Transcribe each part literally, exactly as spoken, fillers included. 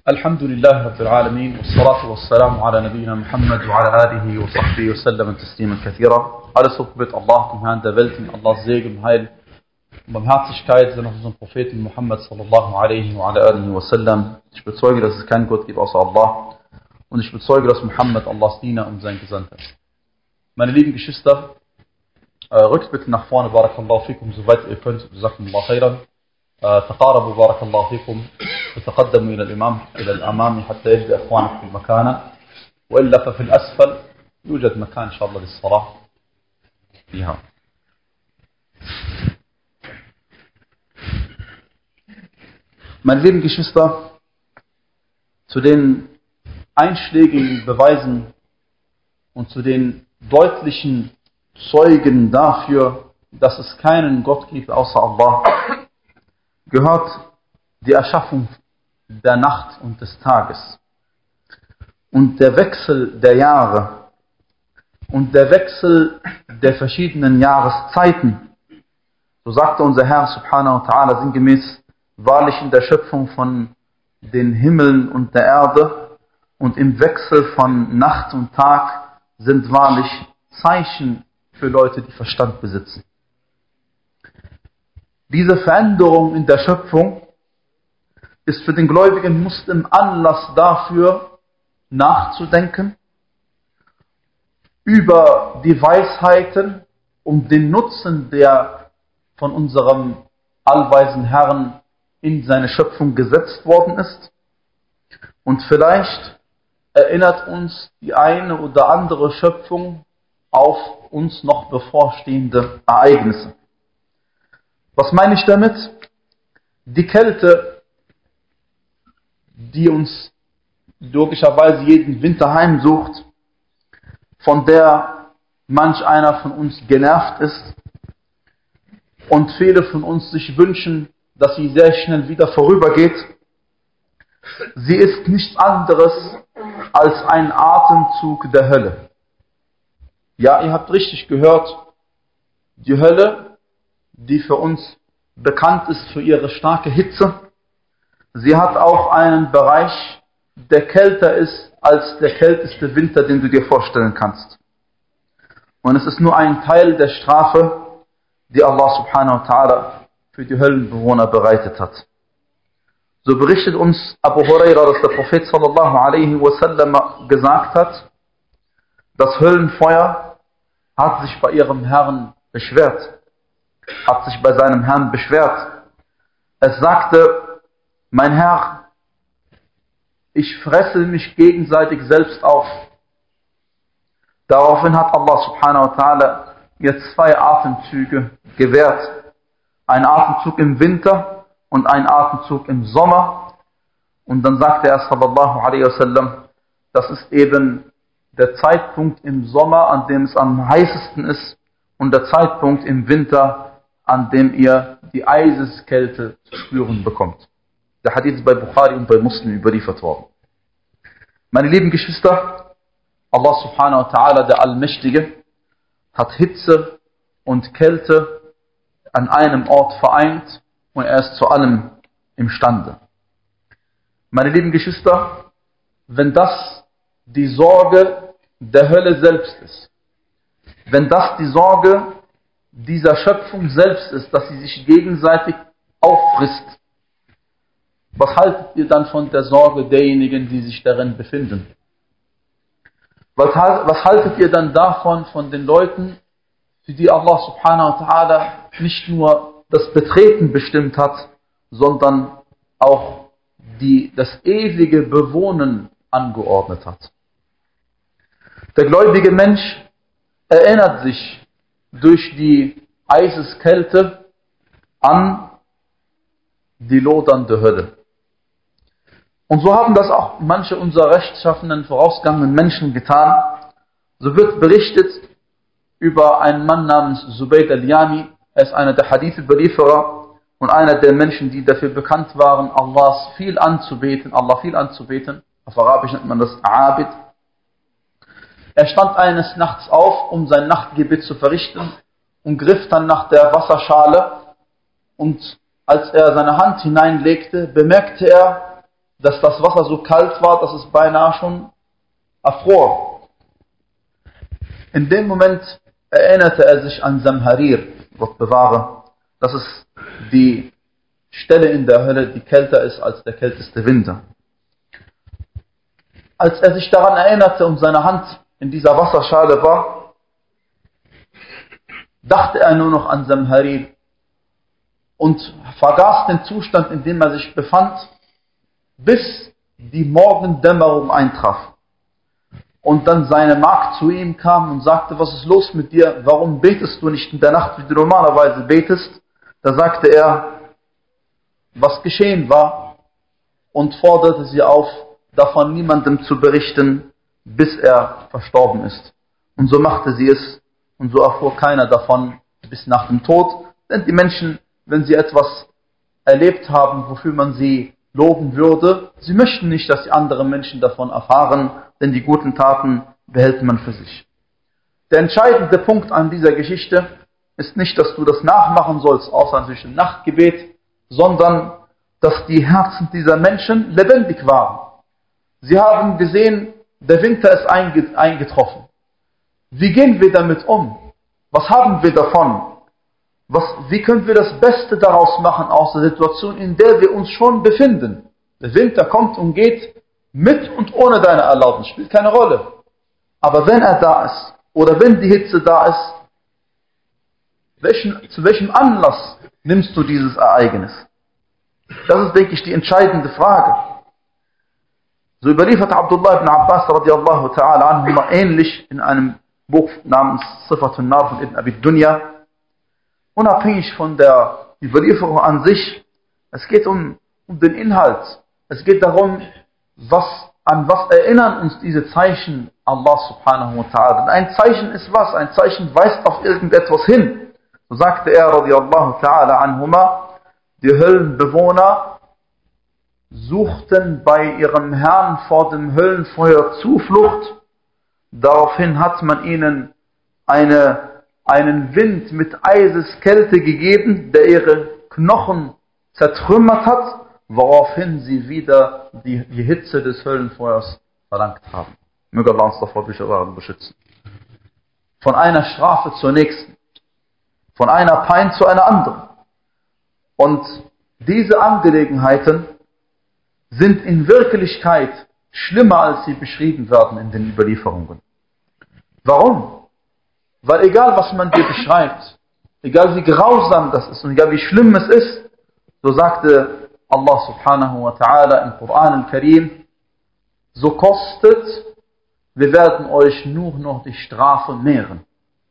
الحمد لله رب العالمين والصلاة والسلام على نبينا Muhammad وعلى آله وصحبه وسلم تسليما كثيرا. Alles Lob gebührt Allah, dem Herrn der Welten, Allahs Segen, Heil und Barmherzigkeit sind auf unseren Propheten Muhammad sallallahu alaihi wa ala alihi wa sallam. Ich bezeuge, dass es keinen Gott gibt außer Allah und ich bezeuge, dass Muhammad Allahs Diener und sein Gesandter ist. Meine lieben Geschwister, rückt bitte nach vorne, barakallahu fikum, soweit ihr könnt, jazakumullahu khairan. تقاربوا بارك الله فيكم وتقدموا إلى الإمام إلى الأمام حتى يبدأ إخوانكم مكانه وإلا ففي الأسفل يوجد مكان إن شاء الله للصلاة فيها. Meine lieben Geschwister, zu den einschlägigen Beweisen und zu den deutlichen Zeugen dafür, dass es keinen Gott gibt außer Allah, gehört die Erschaffung der Nacht und des Tages und der Wechsel der Jahre und der Wechsel der verschiedenen Jahreszeiten. So sagte unser Herr subhanahu wa ta'ala sinngemäß: Wahrlich in der Schöpfung von den Himmeln und der Erde und im Wechsel von Nacht und Tag sind wahrlich Zeichen für Leute, die Verstand besitzen. Diese Veränderung in der Schöpfung ist für den gläubigen Muslim Anlass dafür, nachzudenken über die Weisheiten und den Nutzen, der von unserem allweisen Herrn in seine Schöpfung gesetzt worden ist. Und vielleicht erinnert uns die eine oder andere Schöpfung auf uns noch bevorstehende Ereignisse. Was meine ich damit? Die Kälte, die uns logischerweise jeden Winter heimsucht, von der manch einer von uns genervt ist und viele von uns sich wünschen, dass sie sehr schnell wieder vorübergeht. Sie ist nichts anderes als ein Atemzug der Hölle. Ja, ihr habt richtig gehört, die Hölle, die für uns bekannt ist für ihre starke Hitze. Sie hat auch einen Bereich, der kälter ist als der kälteste Winter, den du dir vorstellen kannst. Und es ist nur ein Teil der Strafe, die Allah subhanahu wa ta'ala für die Höllenbewohner bereitet hat. So berichtet uns Abu Huraira, dass der Prophet sallallahu alaihi wasallam gesagt hat, das Höllenfeuer hat sich bei ihrem Herrn beschwert. hat sich bei seinem Herrn beschwert. Es sagte: Mein Herr, ich fresse mich gegenseitig selbst auf. Daraufhin hat Allah subhanahu wa ta'ala ihr zwei Atemzüge gewährt. Ein Atemzug im Winter und ein Atemzug im Sommer. Und dann sagte er sallallahu alaihi wasallam, das ist eben der Zeitpunkt im Sommer, an dem es am heißesten ist, und der Zeitpunkt im Winter, an dem ihr die Eiseskälte zu spüren bekommt. Der Hadith ist bei Bukhari und bei Muslim überliefert worden. Meine lieben Geschwister, Allah subhanahu wa ta'ala, der Allmächtige, hat Hitze und Kälte an einem Ort vereint und er ist zu allem imstande. Meine lieben Geschwister, wenn das die Sorge der Hölle selbst ist, wenn das die Sorge dieser Schöpfung selbst ist, dass sie sich gegenseitig auffrisst, was haltet ihr dann von der Sorge derjenigen, die sich darin befinden? Was, was haltet ihr dann davon, von den Leuten, für die Allah subhanahu wa ta'ala nicht nur das Betreten bestimmt hat, sondern auch die, das ewige Bewohnen angeordnet hat? Der gläubige Mensch erinnert sich durch die Eiseskälte an die lodernde Hölle. Und so haben das auch manche unserer rechtschaffenen, vorausgegangenen Menschen getan. So wird berichtet über einen Mann namens Zubayd al-Yami. Er ist einer der Hadith-Überlieferer und einer der Menschen, die dafür bekannt waren, Allahs viel anzubeten, Allah viel anzubeten. Auf Arabisch nennt man das Abid. Er stand eines Nachts auf, um sein Nachtgebet zu verrichten und griff dann nach der Wasserschale und als er seine Hand hineinlegte, bemerkte er, dass das Wasser so kalt war, dass es beinahe schon erfror. In dem Moment erinnerte er sich an Zamharir, Gott bewahre, dass es die Stelle in der Hölle, die kälter ist als der kälteste Winter. Als er sich daran erinnerte und seine Hand in dieser Wasserschale war, dachte er nur noch an Zamharir und vergaß den Zustand, in dem er sich befand, bis die Morgendämmerung eintraf. Und dann seine Magd zu ihm kam und sagte, was ist los mit dir? Warum betest du nicht in der Nacht, wie du normalerweise betest? Da sagte er, was geschehen war, und forderte sie auf, davon niemandem zu berichten, bis er verstorben ist. Und so machte sie es, und so erfuhr keiner davon bis nach dem Tod. Denn die Menschen, wenn sie etwas erlebt haben, wofür man sie loben würde, sie möchten nicht, dass die anderen Menschen davon erfahren, denn die guten Taten behält man für sich. Der entscheidende Punkt an dieser Geschichte ist nicht, dass du das nachmachen sollst, außer natürlich im Nachtgebet, sondern dass die Herzen dieser Menschen lebendig waren. Sie haben gesehen, der Winter ist eingetroffen. Wie gehen wir damit um? Was haben wir davon? Was, wie können wir das Beste daraus machen aus der Situation, in der wir uns schon befinden? Der Winter kommt und geht, mit und ohne deine Erlaubnis, spielt keine Rolle. Aber wenn er da ist, oder wenn die Hitze da ist, welchen, zu welchem Anlass nimmst du dieses Ereignis? Das ist, denke ich, die entscheidende Frage. So überliefert Abdullah ibn Abbas radiallahu ta'ala anhuma ähnlich in einem Buch namens Sifatun Nar von Ibn Abi Dunya. Unabhängig von der Überlieferung an sich, es geht um, um den Inhalt. Es geht darum, was, an was erinnern uns diese Zeichen Allah subhanahu wa ta'ala. Ein Zeichen ist was? Ein Zeichen weist auf irgendetwas hin. So sagte er radiallahu ta'ala anhuma, die Höllenbewohner suchten bei ihrem Herrn vor dem Höllenfeuer Zuflucht. Daraufhin hat man ihnen eine, einen Wind mit Eiseskälte gegeben, der ihre Knochen zertrümmert hat, woraufhin sie wieder die, die Hitze des Höllenfeuers verlangt haben. Möge Allah uns davor beschützen. Von einer Strafe zur nächsten. Von einer Pein zu einer anderen. Und diese Angelegenheiten sind in Wirklichkeit schlimmer, als sie beschrieben werden in den Überlieferungen. Warum? Weil egal, was man dir beschreibt, egal wie grausam das ist und egal wie schlimm es ist, so sagte Allah subhanahu wa ta'ala im Koran al-Karim, so kostet, wir werden euch nur noch die Strafe mehren.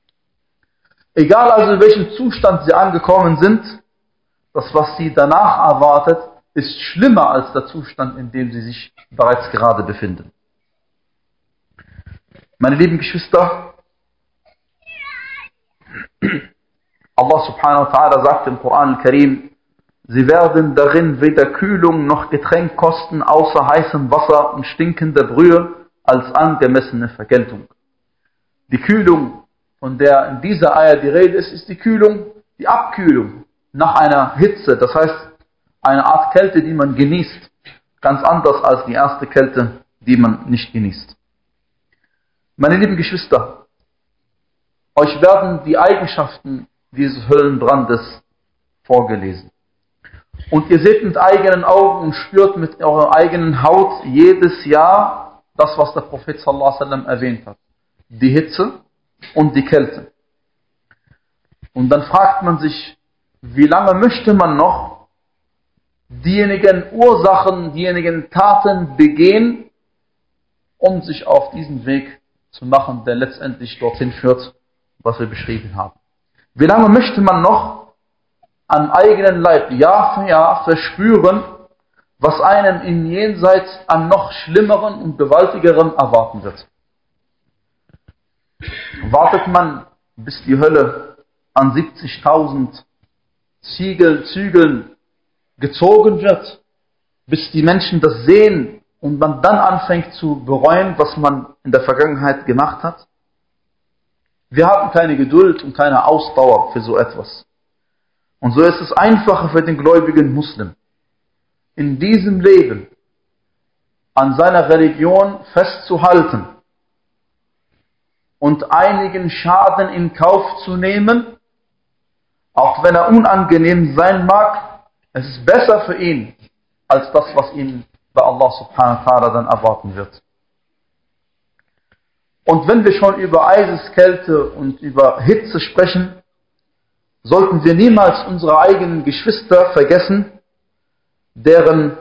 Egal also, in welchem Zustand sie angekommen sind, das, was sie danach erwartet, ist schlimmer als der Zustand, in dem sie sich bereits gerade befinden. Meine lieben Geschwister, Allah subhanahu wa ta'ala sagt im Koran al-Karim, sie werden darin weder Kühlung noch Getränk kosten, außer heißem Wasser und stinkender Brühe als angemessene Vergeltung. Die Kühlung, von der in dieser Eier die Rede ist, ist die Kühlung, die Abkühlung nach einer Hitze, das heißt eine Art Kälte, die man genießt, ganz anders als die erste Kälte, die man nicht genießt. Meine lieben Geschwister, euch werden die Eigenschaften dieses Höllenbrandes vorgelesen. Und ihr seht mit eigenen Augen und spürt mit eurer eigenen Haut jedes Jahr das, was der Prophet sallallahu alaihi wasallam erwähnt hat. Die Hitze und die Kälte. Und dann fragt man sich, wie lange möchte man noch diejenigen Ursachen, diejenigen Taten begehen, um sich auf diesen Weg zu machen, der letztendlich dorthin führt, was wir beschrieben haben. Wie lange möchte man noch am eigenen Leib Jahr für Jahr verspüren, was einem im Jenseits an noch schlimmeren und gewaltigerem erwarten wird? Wartet man, bis die Hölle an siebzigtausend Ziegeln, Zügeln gezogen wird, bis die Menschen das sehen und man dann anfängt zu bereuen, was man in der Vergangenheit gemacht hat? Wir haben keine Geduld und keine Ausdauer für so etwas. Und so ist es einfacher für den gläubigen Muslim, in diesem Leben an seiner Religion festzuhalten und einigen Schaden in Kauf zu nehmen, auch wenn er unangenehm sein mag, es ist besser für ihn, als das, was ihn bei Allah subhanahu wa ta'ala dann erwarten wird. Und wenn wir schon über Eiseskälte und über Hitze sprechen, sollten wir niemals unsere eigenen Geschwister vergessen, deren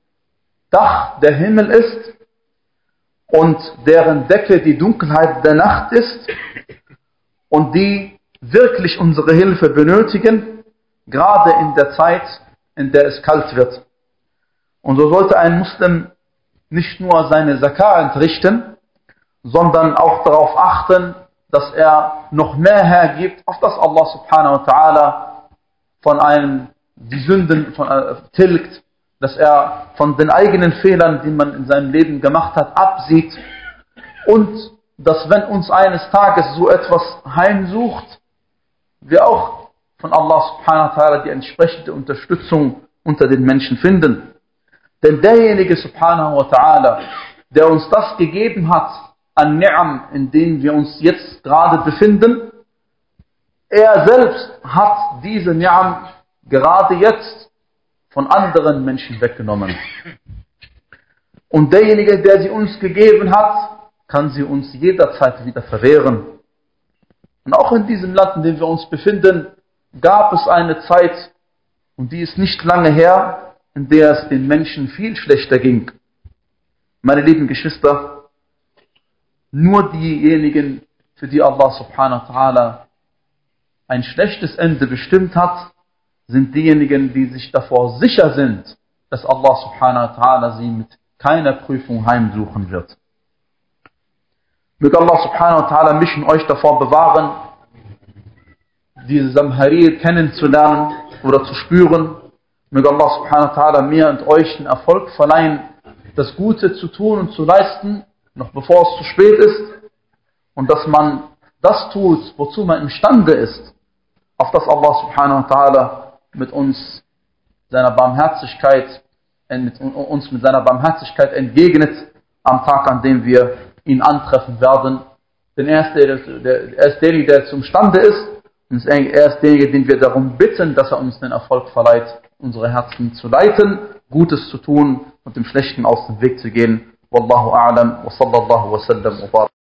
Dach der Himmel ist und deren Decke die Dunkelheit der Nacht ist und die wirklich unsere Hilfe benötigen, gerade in der Zeit, in der es kalt wird. Und so sollte ein Muslim nicht nur seine Zakah entrichten, sondern auch darauf achten, dass er noch mehr hergibt, auf das Allah subhanahu wa ta'ala von einem die Sünden von, äh, tilgt, dass er von den eigenen Fehlern, die man in seinem Leben gemacht hat, absieht und dass wenn uns eines Tages so etwas heimsucht, wir auch von Allah subhanahu wa ta'ala die entsprechende Unterstützung unter den Menschen finden. Denn derjenige subhanahu wa ta'ala, der uns das gegeben hat, an Ni'am, in denen wir uns jetzt gerade befinden, er selbst hat diese Ni'am gerade jetzt von anderen Menschen weggenommen. Und derjenige, der sie uns gegeben hat, kann sie uns jederzeit wieder verwehren. Und auch in diesem Land, in dem wir uns befinden, gab es eine Zeit, und die ist nicht lange her, in der es den Menschen viel schlechter ging. Meine lieben Geschwister, nur diejenigen, für die Allah subhanahu wa ta'ala ein schlechtes Ende bestimmt hat, sind diejenigen, die sich davor sicher sind, dass Allah subhanahu wa ta'ala sie mit keiner Prüfung heimsuchen wird. Möge Allah subhanahu wa ta'ala mich und euch davor bewahren, diese Samharir kennenzulernen oder zu spüren. Möge Allah subhanahu wa ta'ala mir und euch den Erfolg verleihen, das Gute zu tun und zu leisten, noch bevor es zu spät ist, und dass man das tut, wozu man imstande ist, auf das Allah subhanahu wa ta'ala mit uns seiner Barmherzigkeit, mit uns mit seiner Barmherzigkeit entgegnet am Tag, an dem wir ihn antreffen werden. Denn er ist, der, der, er ist derjenige, der zumstande ist, und er ist derjenige, den wir darum bitten, dass er uns den Erfolg verleiht, unsere Herzen zu leiten, Gutes zu tun und dem Schlechten aus dem Weg zu gehen. Wallahu a'lam wa sallallahu wa sallam wa barak.